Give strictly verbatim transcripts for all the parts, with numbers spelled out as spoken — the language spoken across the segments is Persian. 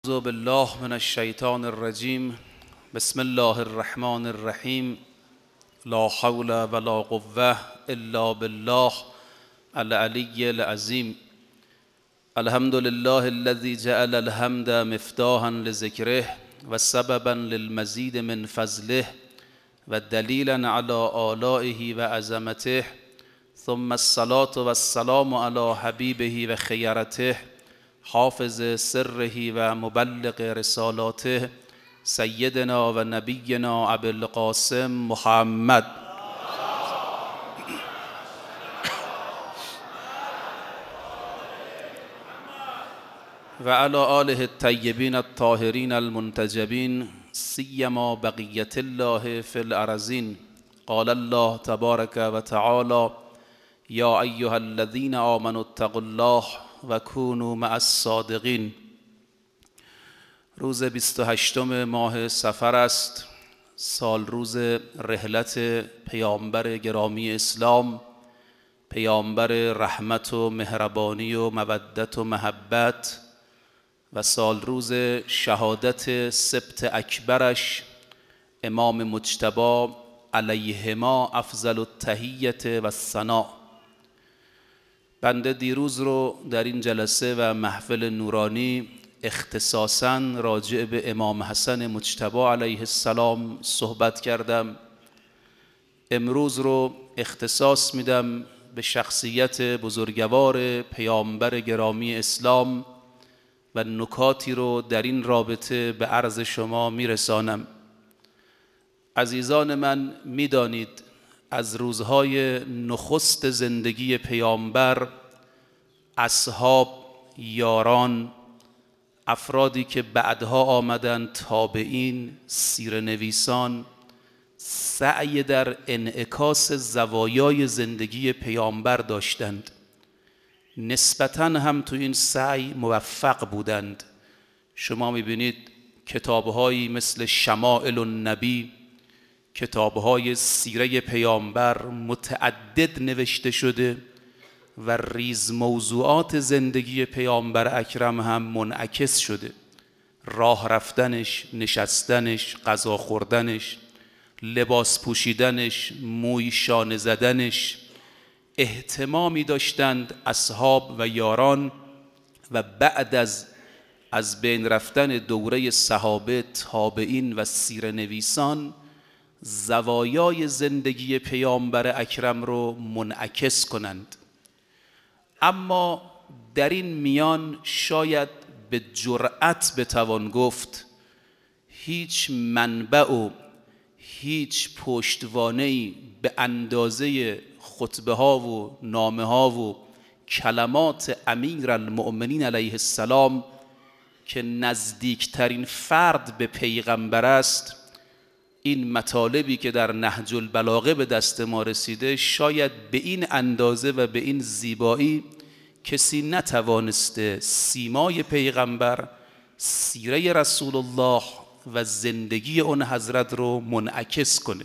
اعوذ بالله من الشیطان الرجیم. بسم الله الرحمن الرحیم. لا حول ولا قوة الا بالله العلی العظیم. الحمد لله الذي جعل الحمد مفتاحا لذکره و سببا للمزید من فضله و دلیلا علی آلائه و عظمته، ثم الصلاة والسلام علی حبیبه و خیرته، حافظ سره و مبلغ رسالاته، سیدنا و نبینا ابی القاسم محمد و علی آله الطیبین الطاهرین المنتجبین، سیما بقیة الله فی الارضین. قال الله تبارک و تعالی: یا ایها الذین آمنوا اتقوا الله و کونوا مع الصادقین. روز بیست و هشتم ماه صفر است، سال روز رحلت پیامبر گرامی اسلام، پیامبر رحمت و مهربانی و مودت و محبت، و سال روز شهادت سبط اکبرش امام مجتبی علیهما افضل التحیة و الثناء. بنده دیروز رو در این جلسه و محفل نورانی اختصاصاً راجع به امام حسن مجتبی علیه السلام صحبت کردم. امروز رو اختصاص میدم به شخصیت بزرگوار پیامبر گرامی اسلام و نکاتی رو در این رابطه به عرض شما میرسانم. عزیزان من، میدانید از روزهای نخست زندگی پیامبر اصحاب، یاران، افرادی که بعدها آمدند، تابعین، سیره‌نویسان، سعی در انعکاس زوایای زندگی پیامبر داشتند. نسبتاً هم تو این سعی موفق بودند. شما میبینید کتابهایی مثل شمائل النبی، کتابهای سیره پیامبر متعدد نوشته شده و ریز موضوعات زندگی پیامبر اکرم هم منعکس شده. راه رفتنش، نشستنش، غذا خوردنش، لباس پوشیدنش، موی شانه زدنش. اهتمامی داشتند اصحاب و یاران و بعد از از بین رفتن دوره صحابه، تابعین و سیره نویسان زوایای زندگی پیامبر اکرم رو منعکس کنند. اما در این میان شاید به جرأت بتوان گفت هیچ منبع و هیچ پشتوانه‌ای به اندازه خطبه ها و نامه ها و کلمات امیرالمؤمنین علیه السلام که نزدیکترین فرد به پیغمبر است، این مطالبی که در نهج البلاغه به دست ما رسیده شاید به این اندازه و به این زیبایی کسی نتوانسته سیمای پیغمبر، سیره رسول الله و زندگی اون حضرت رو منعکس کنه.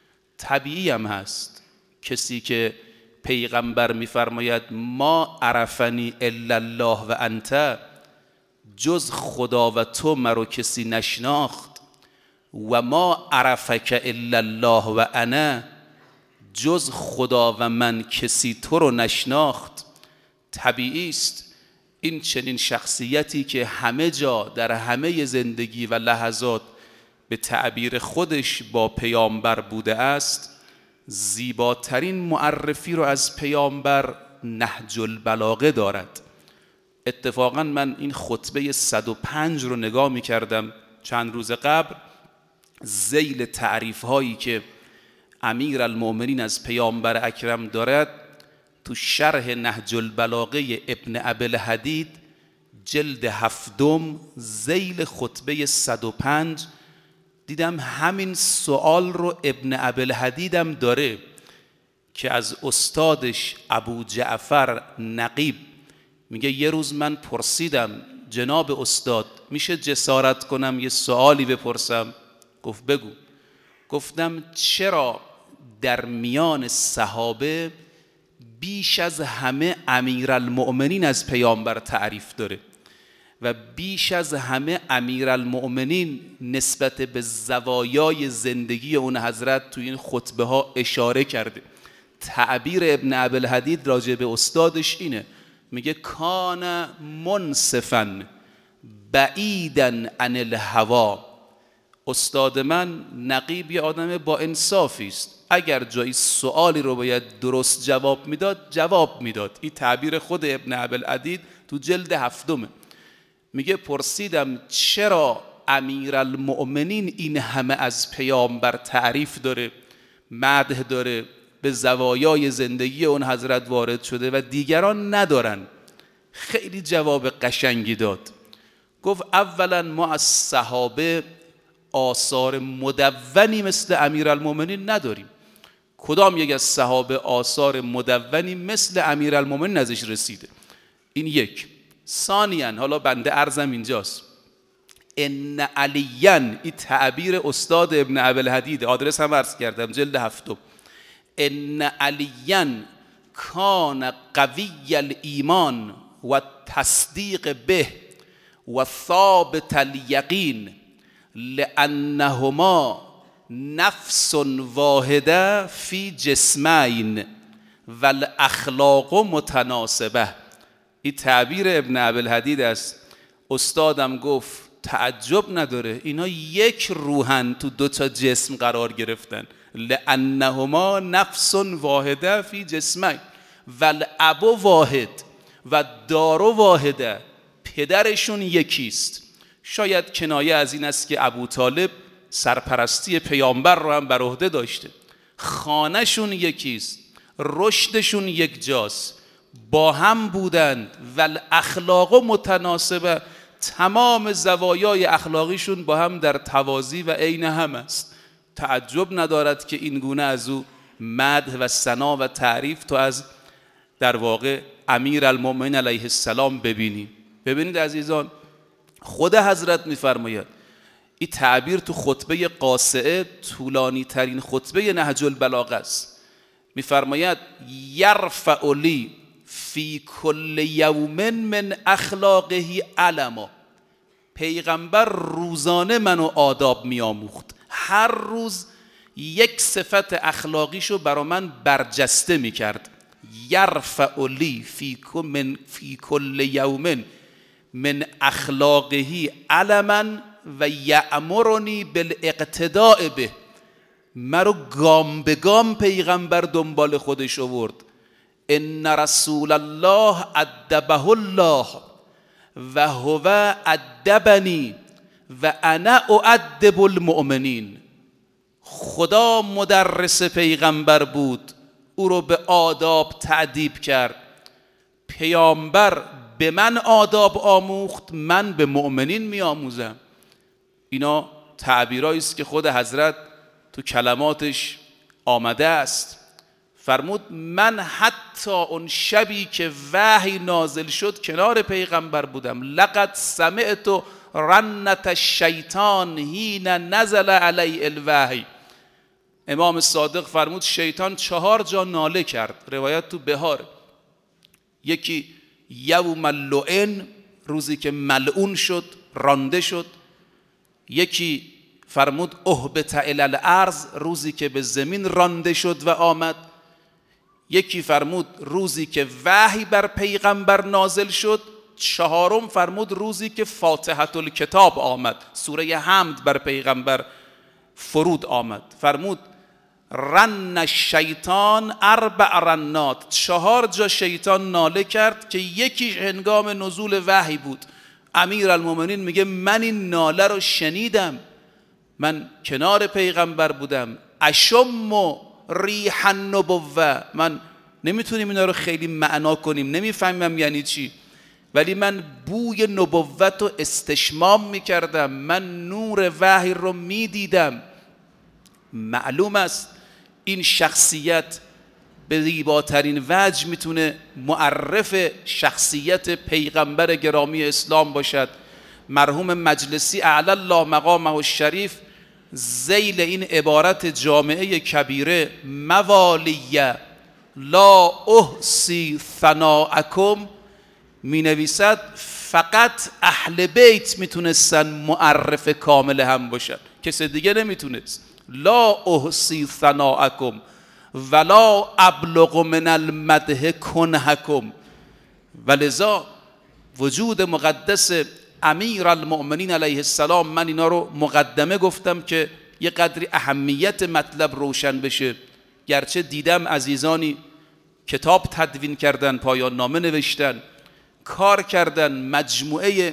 طبیعی هم هست. کسی که پیغمبر میفرماید ما عرفنی الا الله و انت، جز خدا و تو مرا کسی نشناخت، و ما عرفک الا الله و انا، جز خدا و من کسی تو رو نشناخت. طبیعی است این چنین شخصیتی که همه جا در همه زندگی و لحظات به تعبیر خودش با پیامبر بوده است، زیباترین معرفی رو از پیامبر نهج البلاغه دارد. اتفاقا من این خطبه صد و پنج رو نگاه می کردم چند روز قبل، ذیل تعریف هایی که امیرالمؤمنین از پیامبر اکرم دارد تو شرح نهج البلاغه ابن ابی الحدید جلد هفتم ذیل خطبه صد و پنج دیدم همین سوال رو ابن ابی الحدید هم داره که از استادش ابو جعفر نقیب میگه یه روز من پرسیدم جناب استاد میشه جسارت کنم یه سوالی بپرسم؟ گفت بگو. گفتم چرا در میان صحابه بیش از همه امیرالمؤمنین از پیامبر تعریف داره؟ و بیش از همه امیرالمؤمنین نسبت به زوایای زندگی اون حضرت تو این خطبه ها اشاره کرده. تعبیر ابن ابوالحدید راجع به استادش اینه، میگه کان منصفا بعیدا عن الهوا. استاد من نقیب یه آدم با انصافی است، اگر جایی سوالی رو باید درست جواب میداد جواب میداد. این تعبیر خود ابن ابوالحدید تو جلد هفتمه. میگه پرسیدم چرا امیرالمؤمنین این همه از پیامبر تعریف داره، مدح داره، به زوایای زندگی اون حضرت وارد شده و دیگران ندارن؟ خیلی جواب قشنگی داد. گفت اولا ما از صحابه آثار مدونی مثل امیرالمؤمنین نداریم. کدام یک از صحابه آثار مدونی مثل امیرالمؤمنین ازش رسیده؟ این یک. ثانیاً، حالا بنده عرضم اینجاست، ان علیاً، این تعبیر استاد ابن ابوالحدید، آدرس هم عرض کردم جلد هفتم، ان علیاً کان قوی الایمان و تصدیق به و ثابت الیقین لانهما نفس واحده فی جسمین و الاخلاق متناسبه. این تعبیر ابن ابوالحدید است. استادم گفت تعجب نداره، اینا یک روحن تو دو تا جسم قرار گرفتن. لانهما نفس واحده فی جسمین و الاب واحد و دار واحده، پدرشون یکیست. شاید کنایه از این است که ابو طالب سرپرستی پیامبر رو هم بر عهده داشته. خانهشون یکیست، رشدشون یک جاست، با هم بودند و الاخلاق متناسبه، تمام زوایای اخلاقیشون با هم در توازی و عین هم است. تعجب ندارد که این گونه از او مدح و ثنا و تعریف تو از در واقع امیرالمؤمنین علیه السلام ببینی. ببینید عزیزان، خود حضرت میفرماید، این تعبیر تو خطبه قاصعه طولانی ترین خطبه نهج البلاغه است، میفرماید یرفع لی فی کل یوم من اخلاقه علما. پیغمبر روزانه منو آداب میآموخت، هر روز یک صفت اخلاقیشو برا من برجسته میکرد. یرفع لی فی کل یوم من اخلاقه علما و یأمرنی بالاقتداء به. مرو گام به گام پیغمبر دنبال خودش آورد. ان رسول الله ادبه الله و هو ادبنی و انا اؤدب المؤمنین. خدا مدرس پیغمبر بود، او رو به آداب تعدیب کرد. پیامبر به من آداب آموخت، من به مؤمنین می آموزم. اینا تعبیرایی است که خود حضرت تو کلماتش آمده است. فرمود من حتی اون شبی که وحی نازل شد کنار پیغمبر بودم. لقد سمعت رنت الشیطان حین نزل علی الوحی. امام صادق فرمود شیطان چهار جا ناله کرد، روایت تو بهار. یکی یوم اللعن، روزی که ملعون شد، رانده شد. یکی فرمود اهبط الی الارض، روزی که به زمین رانده شد و آمد. یکی فرمود روزی که وحی بر پیغمبر نازل شد. چهارم فرمود روزی که فاتحه الکتاب آمد، سوره حمد بر پیغمبر فرود آمد. فرمود رن الشیطان اربع رنات، چهار جا شیطان ناله کرد که یکیش هنگام نزول وحی بود. امیرالمؤمنین میگه من این ناله رو شنیدم، من کنار پیغمبر بودم. اشم ریح النبوه، من نمیتونیم اینا رو خیلی معنا کنیم، نمیفهمم یعنی چی، ولی من بوی نبوت رو استشمام میکردم، من نور وحی رو میدیدم. معلوم است این شخصیت به زیباترین وجه میتونه معرف شخصیت پیغمبر گرامی اسلام باشد. مرحوم مجلسی اعلی الله مقامه الشریف ذیل این عبارت جامعه کبیره موالیه لا احصی ثناءکم می نویسد فقط اهل بیت میتونستن معرف کامل هم باشن، کسی دیگه نمیتونست. لا احصی ثناءکم ولا ابلغ من المدح کنحکم. ولذا وجود مقدس امیر المؤمنین علیه السلام، من اینا رو مقدمه گفتم که یه قدری اهمیت مطلب روشن بشه. گرچه دیدم عزیزانی کتاب تدوین کردن، پایان نامه نوشتن، کار کردن، مجموعه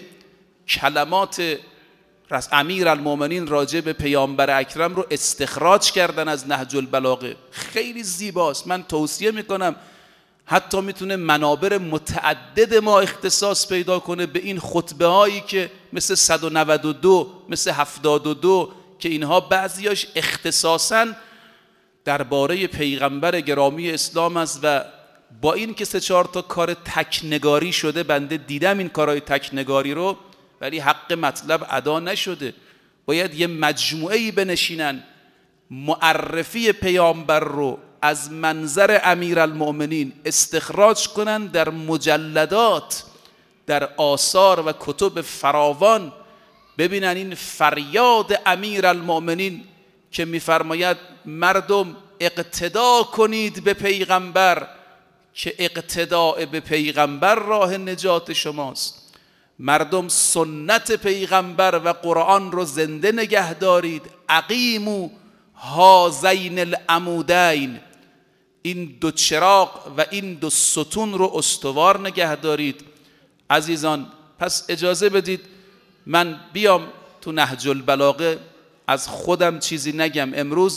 کلمات رس امیر المؤمنین راجع به پیامبر اکرم رو استخراج کردن از نهج البلاغه. خیلی زیباست، من توصیه میکنم حتی میتونه منابر متعدد ما اختصاص پیدا کنه به این خطبه هایی که مثل صد و نود و دو، مثل هفتاد و دو، که اینها بعضیاش اختصاصاً درباره پیغمبر گرامی اسلام است و با این که سه چهار تا کار تکنگاری شده، بنده دیدم این کارهای تکنگاری رو، ولی حق مطلب ادا نشده. باید یه مجموعه‌ای بنشینن معرفی پیامبر رو از منظر امیرالمؤمنین استخراج کنن در مجلدات، در آثار و کتب فراوان، ببینن این فریاد امیرالمؤمنین که میفرماید مردم اقتدا کنید به پیغمبر که اقتداء به پیغمبر راه نجات شماست. مردم سنت پیغمبر و قرآن رو زنده نگه دارید. اقیموا هذین العمودین، این دو چراغ و این دو ستون رو استوار نگه دارید. عزیزان پس اجازه بدید من بیام تو نهج البلاغه، از خودم چیزی نگم. امروز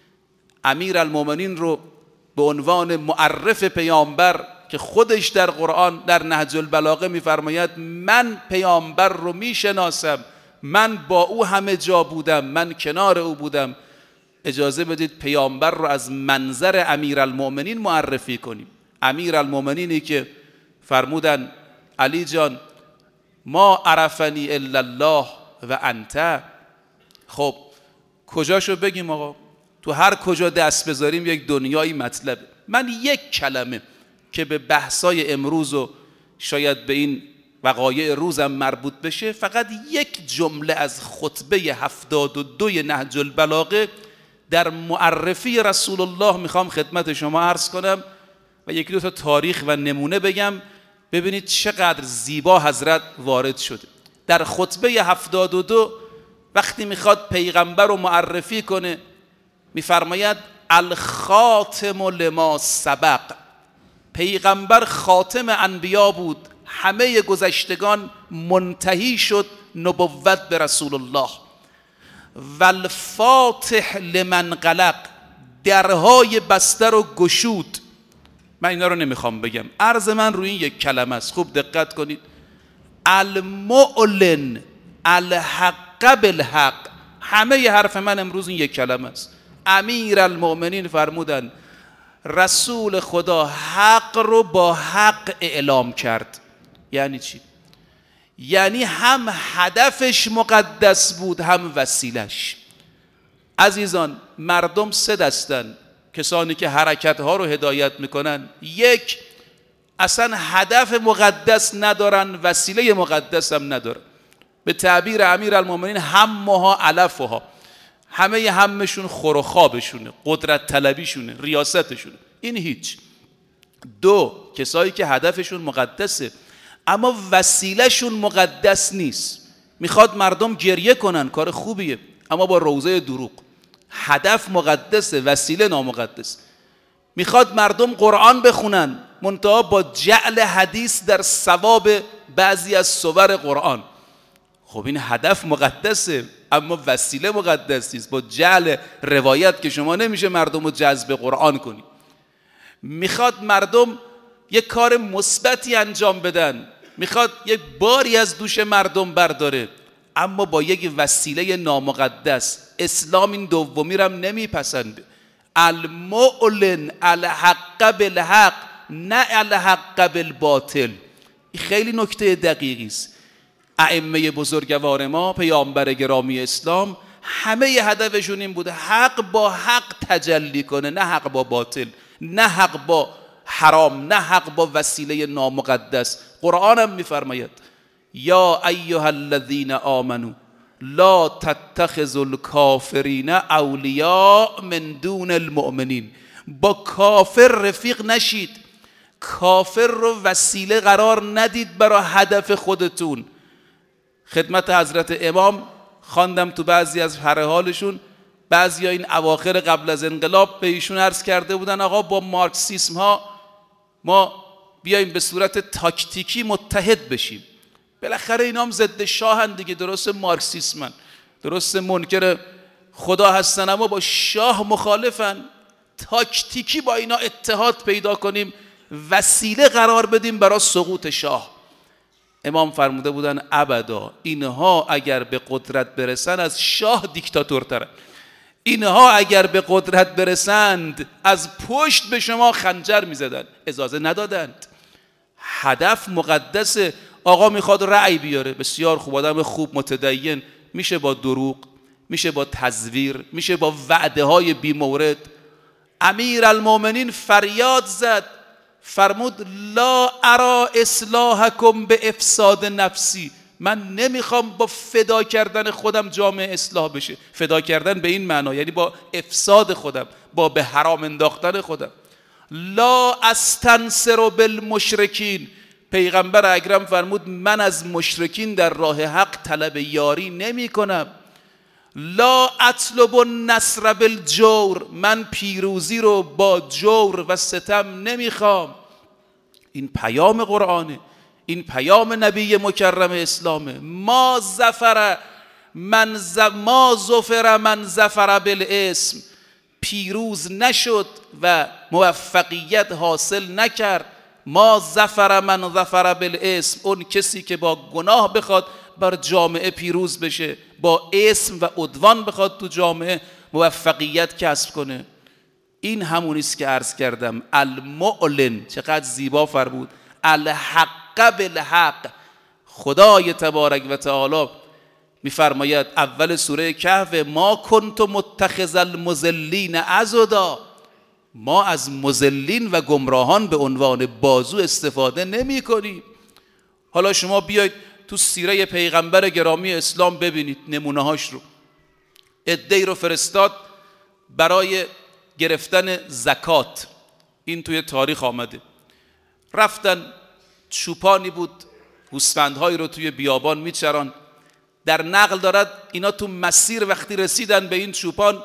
امیرالمؤمنین رو به عنوان معرف پیامبر که خودش در قرآن در نهج البلاغه میفرماید من پیامبر رو میشناسم، من با او همه جا بودم، من کنار او بودم، اجازه بدید پیامبر رو از منظر امیرالمؤمنین معرفی کنیم. امیرالمؤمنینی که فرمودن علی جان ما عرفنی الا الله و انت. خب کجاشو بگیم آقا؟ تو هر کجا دست بذاریم یک دنیایی مطلب. من یک کلمه که به بحثای امروز و شاید به این وقایع روزم مربوط بشه، فقط یک جمله از خطبه هفتاد و دوی نهج البلاغه در معرفی رسول الله میخوام خدمت شما عرض کنم و یکی دو تا تاریخ و نمونه بگم، ببینید چقدر زیبا حضرت وارد شده. در خطبه هفتاد و دو وقتی میخواد پیغمبر رو معرفی کنه میفرماید الخاتم لما سبق. پیغمبر خاتم انبیا بود، همه گذشتگان منتهی شد نبوت به رسول الله. والفاتح لمن غلق، درهای بسته رو گشود. من اینا رو نمیخوام بگم، عرض من روی این یک کلمه است، خوب دقت کنید. المعلن الحق بالحق. همه حرف من امروز این یک کلمه است. امیرالمؤمنین فرمودن رسول خدا حق رو با حق اعلام کرد. یعنی چی؟ یعنی هم هدفش مقدس بود هم وسیلش. عزیزان مردم سه دستن، کسانی که حرکت ها رو هدایت میکنن. یک، اصلا هدف مقدس ندارن، وسیله مقدس هم ندارن. به تعبیر امیرالمؤمنین همها علفها، همه همشون خور و خوابشونه، قدرت طلبیشونه، ریاستشونه. این هیچ. دو، کسایی که هدفشون مقدسه اما وسیلهشون مقدس نیست. میخواد مردم گریه کنن، کار خوبیه، اما با روزه دروغ. هدف مقدسه، وسیله نامقدس. میخواد مردم قرآن بخونن، منتها با جعل حدیث در ثواب بعضی از سور قرآن. خب این هدف مقدسه اما وسیله مقدس نیست. با جعل روایت که شما نمیشه مردم رو جذب قرآن کنی. میخواد مردم یک کار مثبتی انجام بدن، میخواد یک باری از دوش مردم برداره، اما با یک وسیله نامقدس. اسلام این دومی رو هم نمیپسنده. المعلن الحق بالحق، نه الحق بالباطل. این خیلی نکته دقیقی است. ائمه بزرگوار ما، پیامبر گرامی اسلام، همه هدفشون این بوده حق با حق تجلی کنه، نه حق با باطل، نه حق با حرام، نه حق با وسیله نامقدس. قرآن هم میفرماید یا ایها الذین آمنوا لا تتخذوا الکافرین اولیاء من دون المؤمنین. با کافر رفیق نشید، کافر رو وسیله قرار ندید برای هدف خودتون. خدمت حضرت امام خواندم تو بعضی از هر حالشون، بعضی ها این اواخر قبل از انقلاب به ایشون عرض کرده بودن آقا با مارکسیسم ها ما بیاییم به صورت تاکتیکی متحد بشیم. بالاخره اینا هم ضد شاهن دیگه، درست مارکسیسمن، درست منکر خدا هستن اما با شاه مخالفن. تاکتیکی با اینا اتحاد پیدا کنیم، وسیله قرار بدیم برای سقوط شاه. امام فرموده بودن ابدا، اینها اگر به قدرت برسن از شاه دیکتاتورترن. اینها اگر به قدرت برسند از پشت به شما خنجر میزدن. اجازه ندادند. هدف مقدسه. آقا میخواد رأی بیاره، بسیار خوب، آدم خوب متدین میشه با دروغ، میشه با تزویر، میشه با وعده های بی مورد. امیر المومنین فریاد زد، فرمود لا ارا اصلاحکم به افساد نفسی. من نمیخوام با فدا کردن خودم جامعه اصلاح بشه. فدا کردن به این معنا یعنی با افساد خودم، با به حرام انداختن خودم. لا استنصر بالمشرکین. پیغمبر اکرم فرمود من از مشرکین در راه حق طلب یاری نمی کنم. لا اطلب النصر بالجور. من پیروزی رو با جور و ستم نمیخوام. این پیام قرآنه، این پیام نبی مکرم اسلامه. ما ظفر من ز... ما ظفر من ظفر بالاسم. پیروز نشد و موفقیت حاصل نکرد. ما ظفر من ظفر بالاسم. اون کسی که با گناه بخواد بر جامعه پیروز بشه، با اسم و عدوان بخواد تو جامعه موفقیت کسب کنه. این همونیست که عرض کردم المعلن. چقدر زیبا فرمود الحق بالحق. خدای تبارک و تعالی میفرماید اول سوره کهف ما کنت متخذ المضلین عضدا. ما از مضلین و گمراهان به عنوان بازو استفاده نمی کنیم. حالا شما بیاید تو سیره پیغمبر گرامی اسلام ببینید نمونه هاش رو. عده‌ای رو فرستاد برای گرفتن زکات. این توی تاریخ آمده. رفتن، چوپانی بود گوسفندهایی رو توی بیابان میچران. در نقل دارد اینا تو مسیر وقتی رسیدن به این چوپان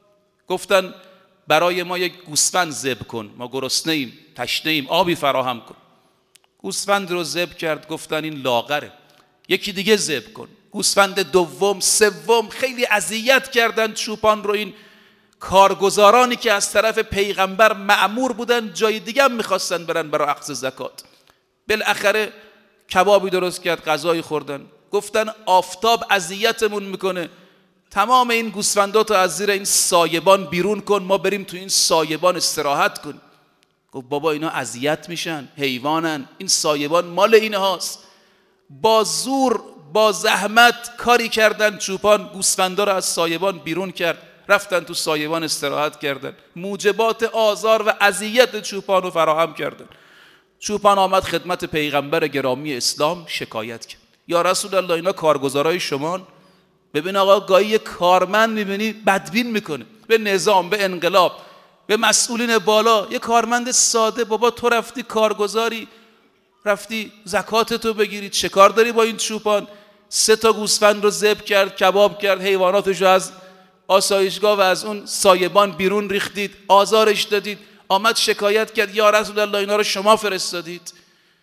گفتن برای ما یک گوسفند ذبح کن، ما گرسنه ایم، تشنه ایم، آبی فراهم کن. گوسفند رو ذبح کرد، گفتن این لاغره، یکی دیگه ذبح کن. گوسفند دوم، سوم، خیلی اذیت کردن چوپان رو. این کارگزارانی که از طرف پیغمبر مأمور بودن جای دیگه هم میخواستن برن برای اخذ زکات. بالاخره کبابی درست کرد، غذایی خوردن. گفتن آفتاب اذیتمون میکنه، تمام این گوسفندات رو از زیر این سایبان بیرون کن، ما بریم تو این سایبان استراحت کنیم. گفت بابا اینا اذیت میشن، حیوانن، این سایبان مال اینهاست. با زور، با زحمت کاری کردن، چوپان گوسفندا رو از سایبان بیرون کرد، رفتن تو سایبان استراحت کردن، موجبات آزار و اذیت چوپان رو فراهم کردن. چوپان آمد خدمت پیغمبر گرامی اسلام شکایت کرد، یا رسول الله اینا کارگزارای شمان. ببین آقا گاهی یک کارمند میبینی بدبین میکنه به نظام، به انقلاب، به مسئولین بالا. یه کارمند ساده، بابا تو رفتی کارگزاری، رفتی زکاتتو بگیری، چه کار داری با این چوپان؟ سه تا گوسفند رو ذبح کرد، کباب کرد، حیواناتش رو از آسایشگاه و از اون سایبان بیرون ریختید، آزارش دادید. آمد شکایت کرد، یا رسول الله اینا رو شما فرستادید.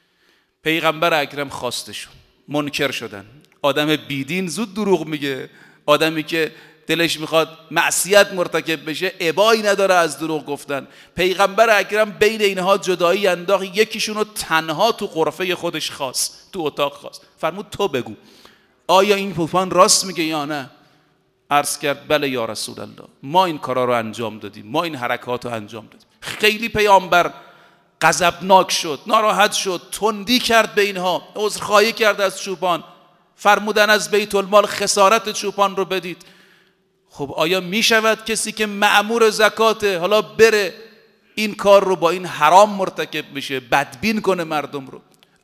پیغمبر اکرم خواستشون، منکر شدن. آدم بیدین زود دروغ میگه، آدمی که دلش میخواد معصیت مرتکب بشه ابایی نداره از دروغ گفتن. پیغمبر اکرم بین اینها جدایی انداخت، یکیشون رو تنها تو غرفه خودش خواست، تو اتاق خواست، فرمود تو بگو آیا این چوپان راست میگه یا نه؟ عرض کرد بله یا رسول الله، ما این کارا رو انجام دادیم، ما این حرکات رو انجام دادیم. خیلی پیامبر غضبناک شد، ناراحت شد، تندی کرد به اینها، عذرخواهی کرد از چوپان، فرمودن از بیت المال خسارت چوپان رو بدید. خب آیا می شود کسی که مأمور زکاته حالا بره این کار رو با این حرام مرتکب بشه، بدبین کنه مردم رو؟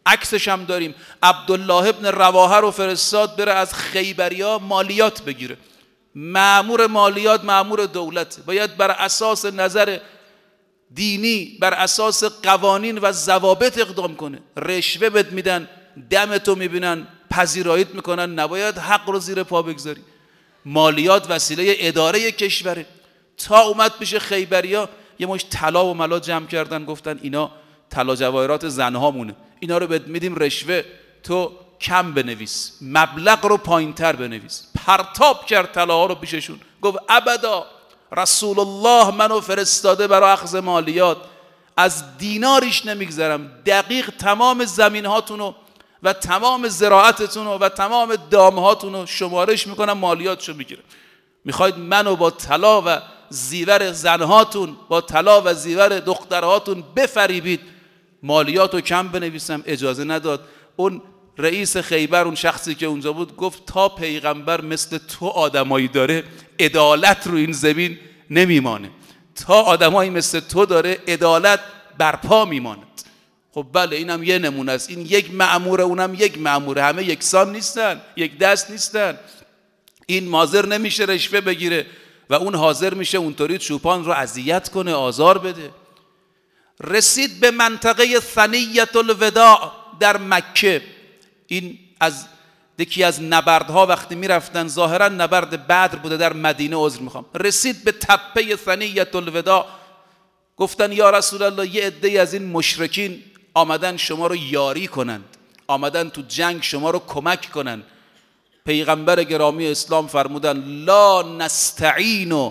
عکسش هم داریم. عبدالله ابن رواحه رو فرستاد بره از خیبریا مالیات بگیره. مأمور مالیات مأمور دولت، باید بر اساس نظر دینی، بر اساس قوانین و ضوابط اقدام کنه. رشوه بهت میدن، دمتو میبینن، پذیراییت میکنن، نباید حق رو زیر پا بگذاری. مالیات وسیله اداره کشوره. تا اومد پیش خیبریا یه مش طلا و ملا جمع کردن، گفتن اینا طلا جواهرات زنهامونه، اینا رو بهت میدیم رشوه، تو کم بنویس، مبلغ رو پایینتر بنویس. پرتاب کرد طلاها رو پیششون، گفت ابدا، رسول الله منو فرستاده برای اخذ مالیات، از دیناریش نمیگذرم. دقیق تمام زمین هاتونو و تمام زراعتتونو و تمام دامهاتونو شمارش میکنم، مالیاتشو میگیرم. میخواید منو با طلا و زیور زنهاتون، با طلا و زیور دخترهاتون بفریبید، مالیاتو کم بنویسم؟ اجازه نداد. اون رئیس خیبر، اون شخصی که اونجا بود، گفت تا پیغمبر مثل تو آدمایی داره عدالت رو این زمین نمیمانه، تا آدمایی مثل تو داره عدالت برپا میماند. خب بله، اینم یه نمونه است. این یک مأموره، اونم یک مأموره، همه یکسان نیستن، یک دست نیستن. این حاضر نمیشه رشوه بگیره و اون حاضر میشه اونطوری چوپان رو اذیت کنه، آزار بده. رسید به منطقه ثنیة الوداع در مکه. این از یکی از نبردها وقتی میرفتن، ظاهرا نبرد بدر بوده، در مدینه، عذر میخوام. رسید به تپه ثنیة الوداع، گفتن یا رسول الله، یه عده از این مشرکین آمدن شما رو یاری کنند، آمدن تو جنگ شما رو کمک کنند. پیغمبر گرامی اسلام فرمودن لا نستعین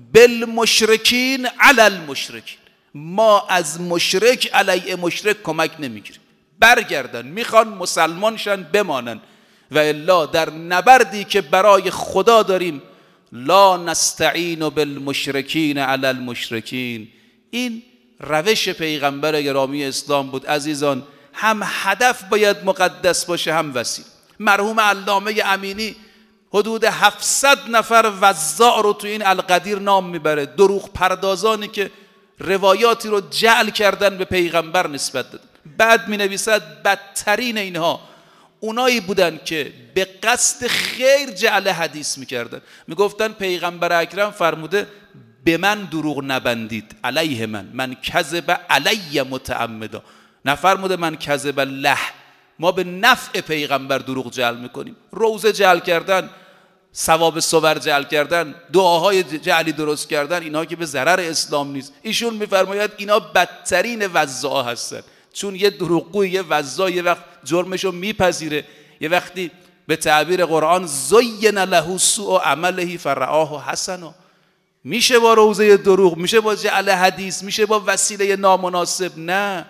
بالمشرکین علی المشرکین، ما از مشرک علیه مشرک کمک نمیگیریم. برگردن، میخوان مسلمان شن بمانن، و الا در نبردی که برای خدا داریم لا نستعین بالمشرکین علی المشرکین. این روش پیغمبر گرامی اسلام بود. عزیزان، هم هدف باید مقدس باشه، هم وسیله. مرحوم علامه امینی حدود هفتصد نفر وزاع رو تو این القدیر نام میبره، دروغ پردازانی که روایاتی رو جعل کردن به پیغمبر نسبت دادن. بعد می نویسد بدترین اینها اونایی بودن که به قصد خیر جعل حدیث میکردن. میگفتن پیغمبر اکرم فرموده به من دروغ نبندید، علیه من، من کذب علی متعمدا، نفرموده من کذب له. ما به نفع پیغمبر دروغ جعل میکنیم. روزه جعل کردن، ثواب صور جعل کردن، دعاهای جعلی درست کردن، اینا که به ضرر اسلام نیست. ایشون میفرماید اینا بدترین وزاع هستن، چون یه دروغگوی، یه وزاع یه وقت جرمشو میپذیره، یه وقتی به تعبیر قرآن زین له سوء عمله فرآه حسنا. میشه با روزه دروغ، میشه با جعل حدیث، میشه با وسیله نامناسب. نه،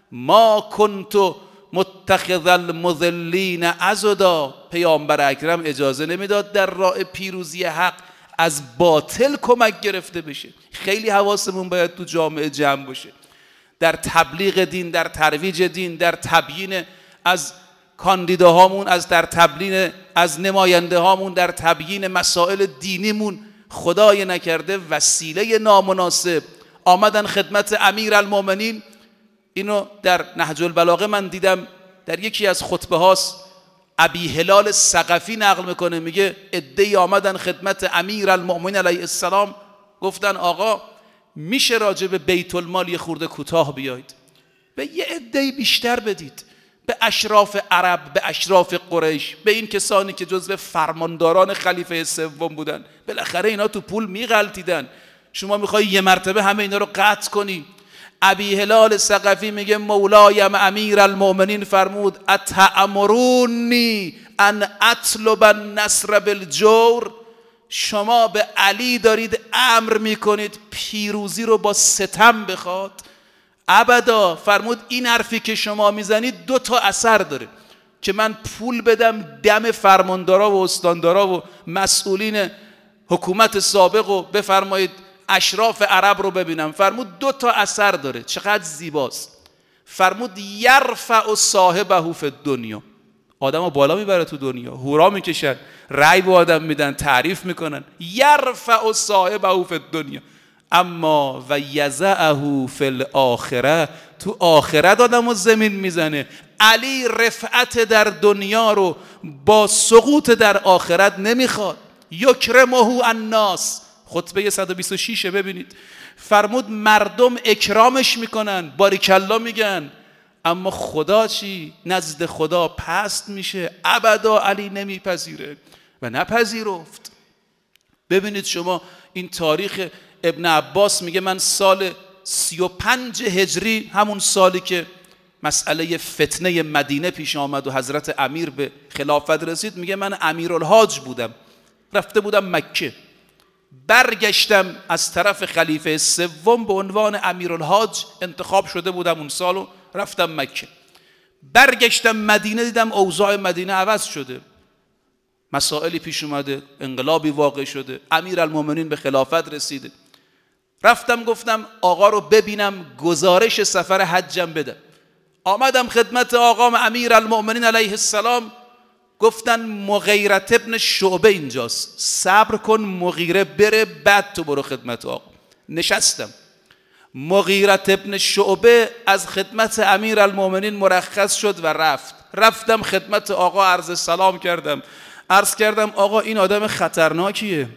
ما کنتو متخذ المضلین عضدا. پیامبر اکرم اجازه نمیداد در راه پیروزی حق از باطل کمک گرفته بشه. خیلی حواسمون باید تو جامعه جمع باشه، در تبلیغ دین، در ترویج دین، در تبیین از کاندیداهامون، از در تبیین از نماینده هامون، در تبیین مسائل دینیمون. خدای نکرده وسیله نامناسب آمدن خدمت امیرالمومنین. اینو در نهج البلاغه من دیدم، در یکی از خطبه هاست ابی هلال ثقفی نقل میکنه، میگه عده‌ای آمدن خدمت امیرالمومنین علیه السلام، گفتن آقا میشه راجع به بیت المال یه خورده کوتاه بیایید، به یه عده‌ای بیشتر بدید، به اشراف عرب، به اشراف قریش، به این کسانی که جزو فرمانداران خلیفه سوم بودن. بالاخره اینا تو پول میغلطیدن، شما میخوای یه مرتبه همه اینا رو قطع کنی. ابی هلال ثقفی میگه مولایم امیرالمومنین فرمود اتأمرونی ان اطلب النصر بالجور. شما به علی دارید امر میکنید پیروزی رو با ستم بخواد؟ ابدا. فرمود این حرفی که شما میزنید دو تا اثر داره، که من پول بدم دم فرماندارا و استاندارا و مسئولین حکومت سابق و بفرمایید اشراف عرب رو ببینم. فرمود دو تا اثر داره. چقدر زیباست. فرمود یرفع صاحبه فی الدنیا، آدم رو بالا میبره تو دنیا، هورا میکشن، رأی به آدم میدن، تعریف میکنن. یرفع صاحبه فی الدنیا اما و یضعه فی الاخره، تو آخرت آدم رو زمین میزنه. علی رفعت در دنیا رو با سقوط در آخرت نمیخواد. یکرمه الناس، خطبه صد و بیست و شش ببینید، فرمود مردم اکرامش میکنن، باریکلا میگن، اما خدا چی؟ نزد خدا پست میشه. ابدا علی نمیپذیره و نپذیرفت. ببینید شما این تاریخ ابن عباس میگه من سال سی و پنج هجری، همون سالی که مسئله فتنه مدینه پیش آمد و حضرت امیر به خلافت رسید، میگه من امیرالحاج بودم، رفته بودم مکه، برگشتم از طرف خلیفه سوم به عنوان امیرالحاج انتخاب شده بودم اون سالو، رفتم مکه، برگشتم مدینه، دیدم اوضاع مدینه عوض شده، مسائلی پیش اومده، انقلابی واقع شده، امیرالمومنین به خلافت رسیده. رفتم گفتم آقا رو ببینم، گزارش سفر حجم بده. آمدم خدمت آقا امیرالمومنین علیه السلام، گفتن مغیره ابن شعبه اینجاست، صبر کن مغیره بره بعد تو برو خدمت آقا. نشستم، مغیره ابن شعبه از خدمت امیرالمومنین مرخص شد و رفت. رفتم خدمت آقا، عرض سلام کردم، عرض کردم آقا این آدم خطرناکیه.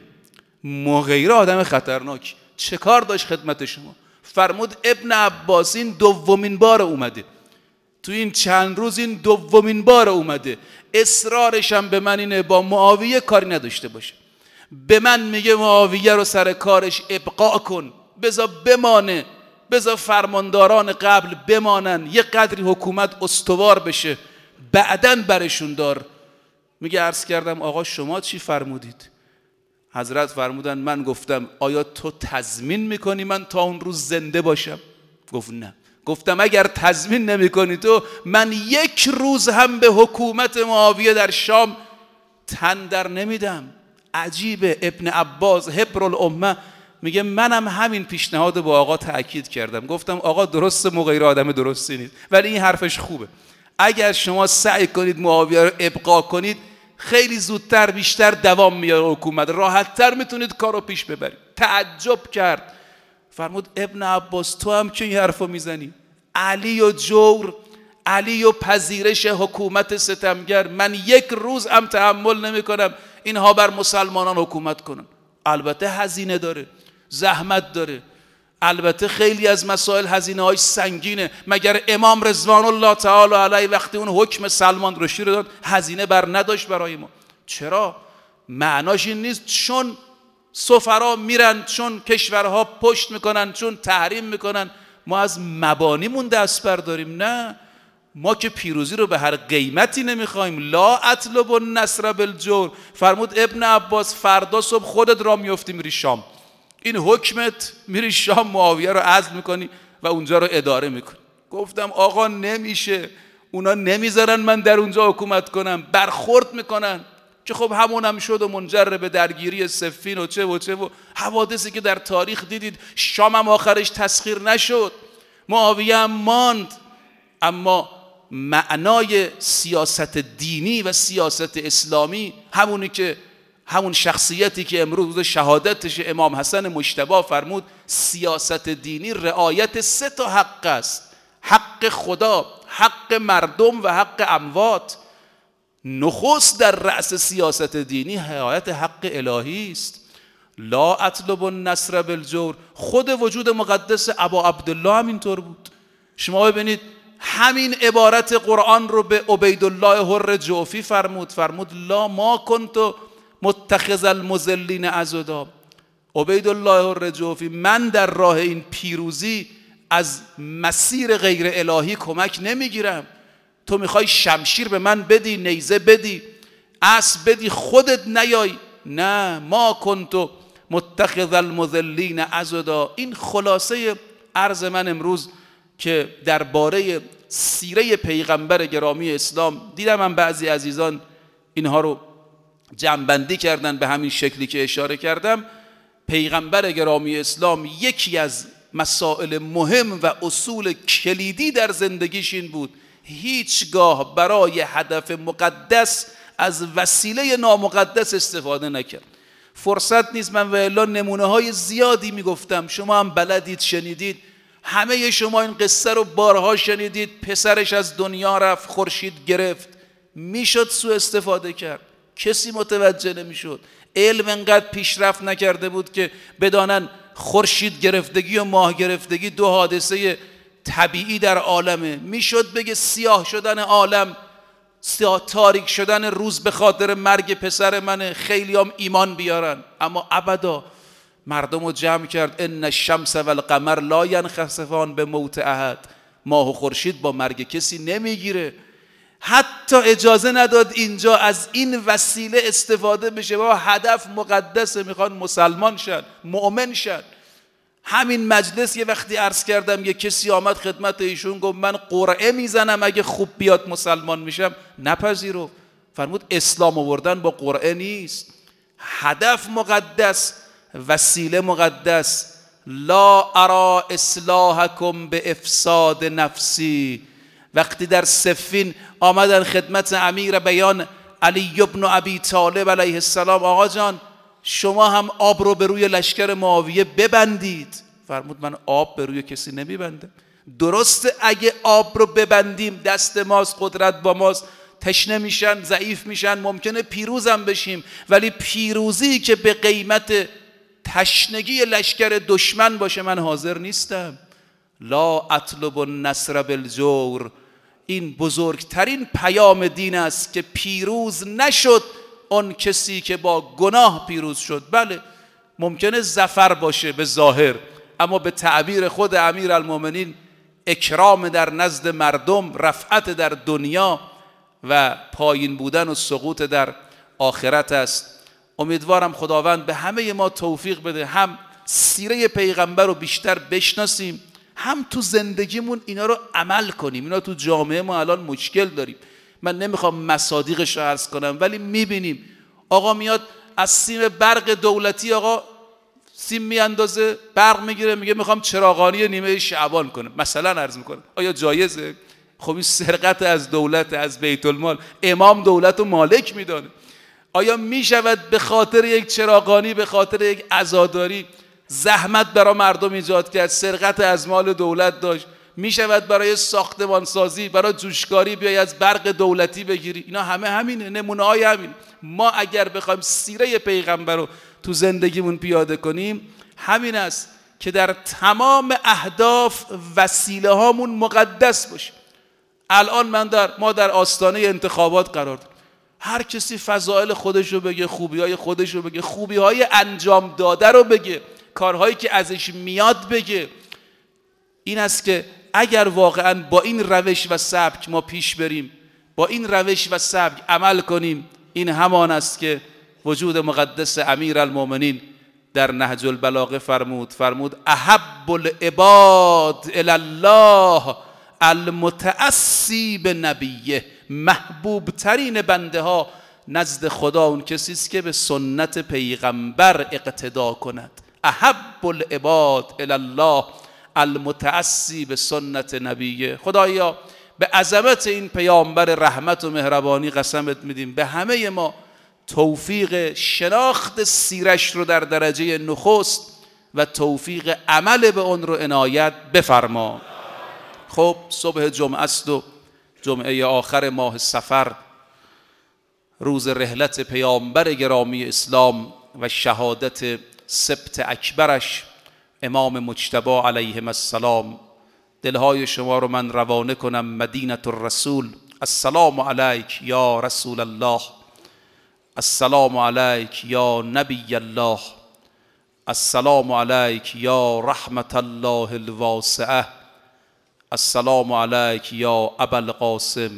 مغیره آدم خطرناکی، چه کار داشت خدمت شما؟ فرمود ابن عباس این دومین بار اومده، تو این چند روز این دومین بار اومده، اصرارشم به من اینه با معاویه کاری نداشته باشه، به من میگه معاویه رو سر کارش ابقا کن، بذار بمانه، بذار فرمانداران قبل بمانن، یه قدری حکومت استوار بشه، بعدن برشون دار. میگه عرض کردم آقا شما چی فرمودید؟ حضرت فرمودن من گفتم آیا تو تضمین میکنی من تا اون روز زنده باشم؟ گفت نه. گفتم اگر تضمین نمی کنی تو، من یک روز هم به حکومت معاویه در شام تن در نمیدم. عجیبه، ابن عباس حبر الامه میگه منم همین پیشنهاد با آقا تأکید کردم، گفتم آقا درست مغیره آدم درستی نیست، ولی این حرفش خوبه، اگر شما سعی کنید معاویه رو ابقا کنید خیلی زودتر بیشتر دوام میاره حکومت، راحتتر میتونید کارو پیش ببرید. تعجب کرد، فرمود ابن عباس تو هم که این حرفو میزنی؟ علی و جور، علی و پذیرش حکومت ستمگر، من یک روز هم تحمل نمی کنم اینها بر مسلمانان حکومت کنن. البته هزینه داره، زحمت داره، البته خیلی از مسائل هزینه های سنگینه. مگر امام رضوان الله تعالی علیه وقتی اون حکم سلمان رشدی رو داد هزینه بر نداشت برای ما؟ چرا؟ معناش این نیست چون سفرا میرن، چون کشورها پشت میکنن، چون تحریم میکنن ما از مبانیمون دست برداریم. نه، ما که پیروزی رو به هر قیمتی نمیخوایم. لا اطلب النصر بالجور. فرمود ابن عباس فردا صبح خودت را میفتی میری شام، این حکمت، میری شام معاویه رو عزل میکنی و اونجا رو اداره میکنی. گفتم آقا نمیشه، اونا نمیذارن من در اونجا حکومت کنم، برخورد میکنن، که خب همون هم شد و منجر به درگیری صفین و چه و چه و حوادثی که در تاریخ دیدید. شام هم آخرش تسخیر نشد، معاویه هم ماند. اما معنای سیاست دینی و سیاست اسلامی همونی که همون شخصیتی که امروز شهادتش امام حسن مجتبی فرمود سیاست دینی رعایت سه تا حق است: حق خدا، حق مردم و حق اموات. نخست در رأس سیاست دینی رعایت حق الهی است. لا اطلب النصر بالجور. خود وجود مقدس ابا عبدالله هم اینطور بود. شما ببینید همین عبارت قرآن رو به عبیدالله حر جوفی فرمود، فرمود لا ما کنت متخذ المضلین عضدا. عبیدالله حر جوفی من در راه این پیروزی از مسیر غیر الهی کمک نمیگیرم. تو میخوای شمشیر به من بدی، نیزه بدی، اسب بدی، خودت نیای. نه، ما کنت متخذ المضلین عضدا. این خلاصه عرض من امروز که درباره سیره پیغمبر گرامی اسلام. دیدم من بعضی عزیزان اینها رو جمع‌بندی کردن به همین شکلی که اشاره کردم. پیغمبر گرامی اسلام یکی از مسائل مهم و اصول کلیدی در زندگیش این بود: هیچگاه برای هدف مقدس از وسیله نامقدس استفاده نکرد. فرصت نیست من و الا نمونه های زیادی میگفتم، شما هم بلدید، شنیدید. همه شما این قصه رو بارها شنیدید. پسرش از دنیا رفت، خورشید گرفت. میشد سوء استفاده کرد، کسی متوجه نمیشد. علم انقدر پیشرفت نکرده بود که بدانن خورشید گرفتگی و ماه گرفتگی دو حادثه طبیعی در عالمه. میشد بگه سیاه شدن عالم، سیاه تاریک شدن روز به خاطر مرگ پسر منه، خیلی هم ایمان بیارن. اما ابدا مردم رو جمع کرد. ان الشمس و القمر لا ینخسفان به موت احد. ماه و خورشید با مرگ کسی نمیگیره. حتی اجازه نداد اینجا از این وسیله استفاده بشه. و هدف مقدسه، میخوان مسلمان شد، مؤمن شد. همین مجلس یه وقتی عرض کردم، یه کسی آمد خدمت ایشون گفت من قرعه میزنم اگه خوب بیاد مسلمان میشم. نپذیرفت، فرمود اسلام آوردن با قرعه نیست. هدف مقدس، وسیله مقدس. لا ارا اصلاحکم به افساد نفسی. وقتی در صفین آمدن خدمت امیر بیان علی ابن ابی طالب علیه السلام، آقا جان شما هم آب رو به روی لشکر معاویه ببندید. فرمود من آب به روی کسی نمیبندم. درسته اگه آب رو ببندیم دست ماست، قدرت با ماست، تشنه میشن، ضعیف میشن، ممکنه پیروزم بشیم، ولی پیروزی که به قیمت تشنگی لشکر دشمن باشه من حاضر نیستم. لا اطلب النصر بالجور. این بزرگترین پیام دین است که پیروز نشد اون کسی که با گناه پیروز شد. بله ممکنه ظفر باشه به ظاهر، اما به تعبیر خود امیرالمومنین اکرام در نزد مردم، رفعت در دنیا و پایین بودن و سقوط در آخرت است. امیدوارم خداوند به همه ما توفیق بده، هم سیره پیغمبر رو بیشتر بشناسیم، هم تو زندگیمون اینا رو عمل کنیم. اینا تو جامعه ما الان مشکل داریم. من نمیخوام مصادیقش رو عرض کنم، ولی میبینیم آقا میاد از سیم برق دولتی، آقا سیم میاندازه، برق میگیره، میگه میخوام چراغانی نیمه شعبان کنم، مثلا عرض میکنم. آیا جایزه؟ خب این سرقت از دولت، از بیت المال. امام دولت رو مالک میدانه. آیا میشود به خاطر یک چراغانی، به خاطر یک عزاداری زحمت برای مردم ایجاد کرد، سرقت از مال دولت داشت؟ میشود برای ساختمان سازی، برای جوشکاری بیای از برق دولتی بگیری؟ اینا همه همینه، نمونه های همین. ما اگر بخوایم سیره پیغمبر رو تو زندگیمون پیاده کنیم، همین است که در تمام اهداف وسیله هامون مقدس باشه. الان من در ما در آستانه انتخابات قرار داریم. هر کسی فضائل خودش رو بگه، خوبی های خودش رو بگه، خوبی های انجام داده رو بگه، کارهایی که ازش میاد بگه. این است که اگر واقعا با این روش و سبک ما پیش بریم، با این روش و سبک عمل کنیم، این همان است که وجود مقدس امیرالمومنین در نهج البلاغه فرمود فرمود احب العباد الی الله المتأسی به نبیه. محبوب ترین بنده ها نزد خدا اون کسی است که به سنت پیغمبر اقتدا کند. احب العباد الی الله المتأسی به سنت نبیه. خدایا به عظمت این پیامبر رحمت و مهربانی قسمت میدیم، به همه ما توفیق شناخت سیرش رو در درجه نخست و توفیق عمل به اون رو عنایت بفرما. خب صبح جمعه است و جمعه آخر ماه صفر، روز رحلت پیامبر گرامی اسلام و شهادت سبت اکبرش امام مجتبی علیه السلام. دلهای شما رو من روانه کنم مدینه الرسول. السلام علیک یا رسول الله، السلام علیک یا نبی الله، السلام علیک یا رحمت الله الواسعه، السلام علیک یا ابا القاسم.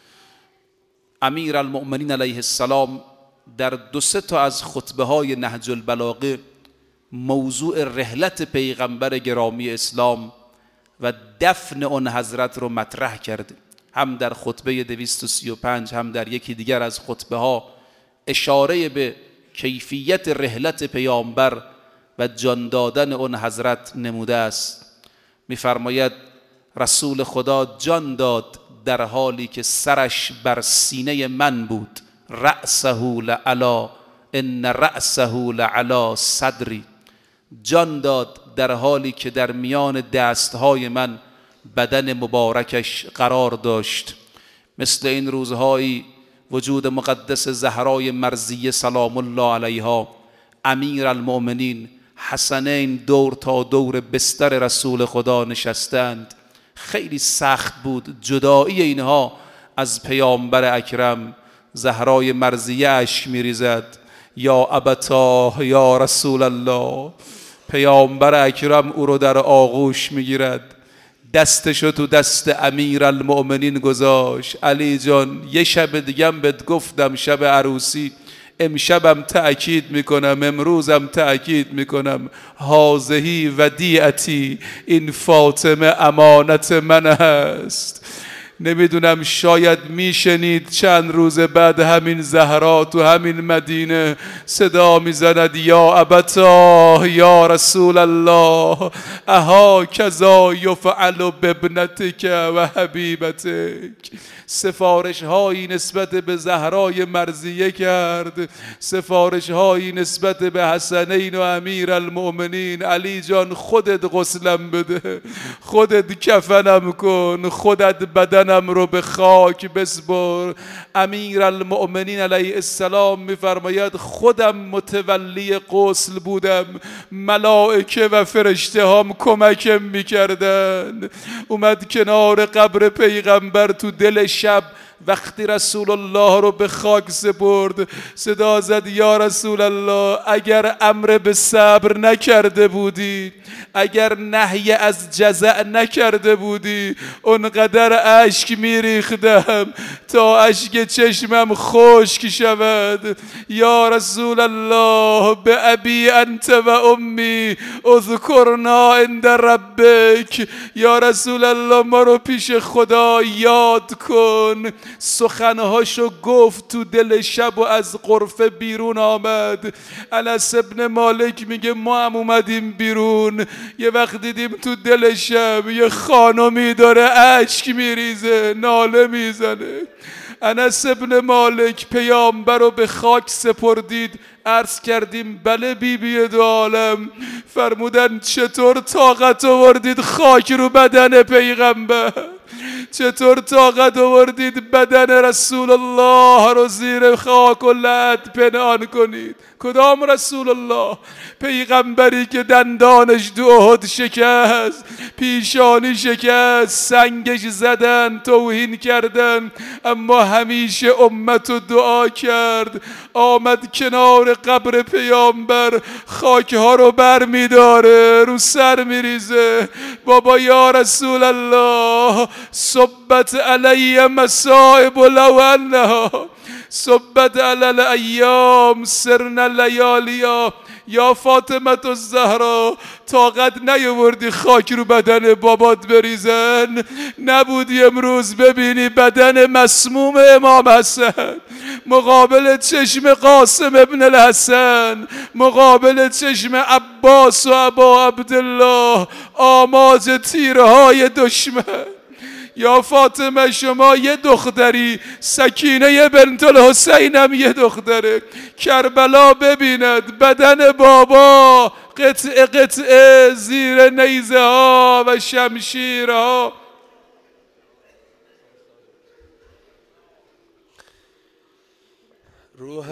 امیرالمؤمنین علیه السلام در دو سه تا از خطبه های نهج البلاغه موضوع رحلت پیغمبر گرامی اسلام و دفن اون حضرت رو مطرح کرده. هم در خطبه دویست و سی و پنج، هم در یکی دیگر از خطبه ها اشاره به کیفیت رحلت پیامبر و جان دادن اون حضرت نموده است. می‌فرماید رسول خدا جان داد در حالی که سرش بر سینه من بود. رأسه لعلا ان رأسه لعلا صدری. جان داد در حالی که در میان دستهای من بدن مبارکش قرار داشت. مثل این روزهایی وجود مقدس زهرای مرضیه سلام الله علیها، امیر المؤمنین حسنین دور تا دور بستر رسول خدا نشستند. خیلی سخت بود جدایی اینها از پیامبر اکرم. زهرای مرضیه اشک میریزد، یا ابتا یا رسول الله. پیامبر اکرم او رو در آغوش میگیرد، دستشو تو دست امیر المؤمنین گذاشت. علی جان یه شب دیگم بهت گفتم شب عروسی، امشبم تأکید میکنم، امروزم تأکید میکنم، هازهی ودیعتی، این فاطمه امانت من است. نمیدونم شاید میشنید چند روز بعد همین زهرا تو همین مدینه صدا میزند یا ابتا یا رسول الله اها کذا یفعل بابنتک و حبیبتک. سفارش هایی نسبت به زهرای مرضیه کرد، سفارش هایی نسبت به حسنین و امیر المؤمنین. علی جان خودت غسلم بده، خودت کفنم کن، خودت بدنم رو به خاک بسپر. امیر المؤمنین علیه السلام میفرماید خودم متولی غسل بودم، ملائکه و فرشته هم کمکم میکردن. اومد کنار قبر پیغمبر تو دل شب، وقتی رسول الله رو به خاک سپرد صدا زد یا رسول الله اگر امر به صبر نکرده بودی، اگر نهی از جزع نکرده بودی، اونقدر اشک میریختم تا اشک چشمم خشک شود. یا رسول الله به ابی انت و امی اذکرنا عند ربک. یا رسول الله ما رو پیش خدا یاد کن. سخنهاشو گفت تو دل شب و از غرفه بیرون آمد. انس ابن مالک میگه ما هم اومدیم بیرون، یه وقت دیدیم تو دل شب یه خانمی داره اشک میریزه، ناله میزنه. انس ابن مالک پیامبر رو به خاک سپردید. عرض کردیم بله بی بی دو عالم. فرمودن چطور طاقت آوردید خاک رو بدن پیغمبر؟ چطور طاقت آوردید بدن رسول الله رو زیر خاک و لعد پنهان کنید؟ کدام رسول الله؟ پیغمبری که دندانش دو احد شکست، پیشانی شکست، سنگش زدن، توهین کردن، اما همیشه امت رو دعا کرد. آمد کنار قبر پیامبر، خاکها رو بر می داره، رو سر می ریزه. بابا یا رسول الله صبت علی مصائب لو انها صبت علی الایام سرنا لیالیا. یا فاطمه الزهرا طاقت نیاوردی خاک رو بدن بابات بریزن؟ نبودی امروز ببینی بدن مسموم امام حسن مقابل چشم قاسم ابن الحسن، مقابل چشم عباس و ابا عبدالله، آماج تیرهای دشمن. یا فاطمه شما یه دختری، سکینه بنت الحسین هم یه دختره. کربلا ببیند بدن بابا قطعه قطعه زیر نیزه ها و شمشیرها. روح